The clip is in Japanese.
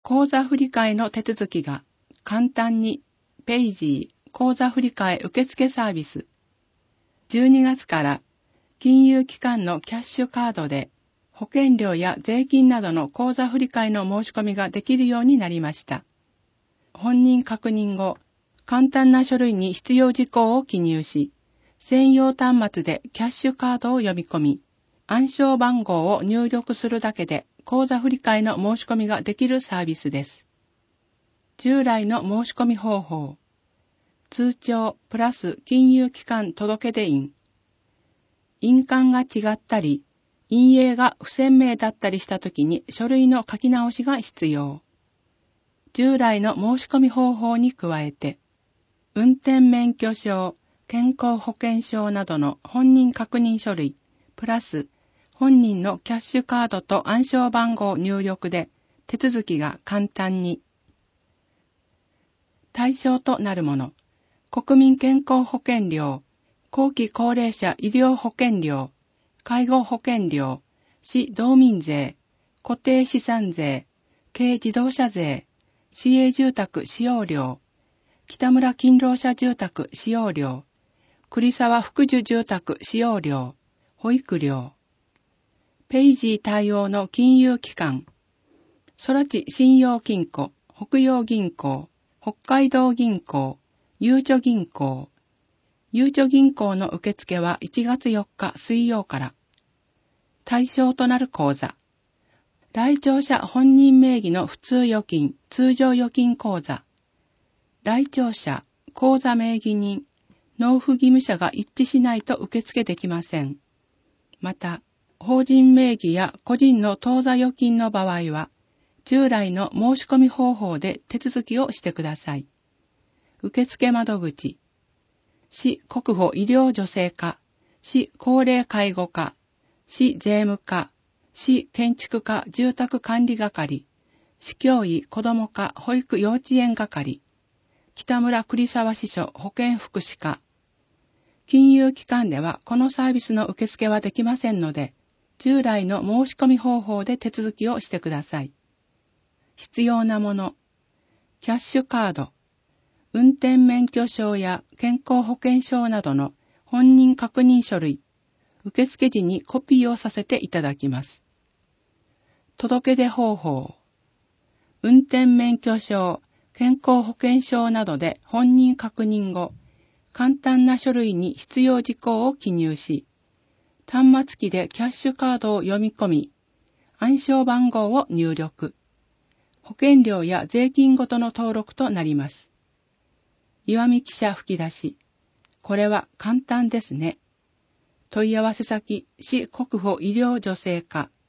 口座振替の手続きが簡単にペイジー口座振替受付サービス。12月から金融機関のキャッシュカードで保険料や税金などの口座振替の申し込みができるようになりました。本人確認後、簡単な書類に必要事項を記入し、専用端末でキャッシュカードを読み込み、暗証番号を入力するだけで口座振替の申し込みができるサービスです。従来の申し込み方法。通帳プラス金融機関届出印。印鑑が違ったり、印影が不鮮明だったりしたときに書類の書き直しが必要。従来の申し込み方法に加えて、運転免許証、健康保険証などの本人確認書類、プラス本人のキャッシュカードと暗証番号入力で手続きが簡単に。対象となるもの、国民健康保険料、後期高齢者医療保険料、介護保険料、市道民税、固定資産税、軽自動車税、市営住宅使用料、北村勤労者住宅使用料、栗沢福寿住宅使用料、保育料。ペイジー対応の金融機関、空知信用金庫、北洋銀行、北海道銀行、ゆうちょ銀行。ゆうちょ銀行の受付は1月4日水曜から。対象となる口座。来庁者本人名義の普通預金、通常預金口座。来庁者、口座名義人、納付義務者が一致しないと受付できません。また、法人名義や個人の当座預金の場合は、従来の申し込み方法で手続きをしてください。受付窓口。市国保医療助成課、市高齢介護課、市税務課、市建築課住宅管理係、市教委子ども課保育幼稚園係、北村栗沢支所保健福祉課。金融機関ではこのサービスの受付はできませんので、従来の申し込み方法で手続きをしてください。必要なもの、キャッシュカード、運転免許証や健康保険証などの本人確認書類、受付時にコピーをさせていただきます。届出方法、運転免許証、健康保険証などで本人確認後、簡単な書類に必要事項を記入し、端末機でキャッシュカードを読み込み、暗証番号を入力。保険料や税金ごとの登録となります。岩見記者吹き出し。これは簡単ですね。問い合わせ先、市国保医療助成課。